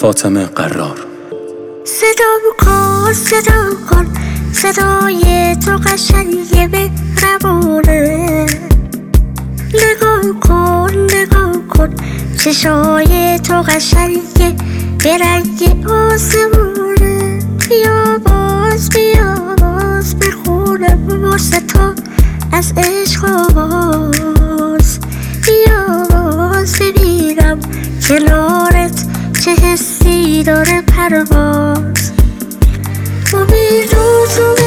فاطمه قرار. صدا کن صدای تو قشنگه مهربونه. نگاه کن چشای تو قشنگه به رنگ آسمونه. بیا باز بخونم واسه تو از عشق آواز. بیا باز ببینم کنارت چه حسی داره پرواز. امید رو تو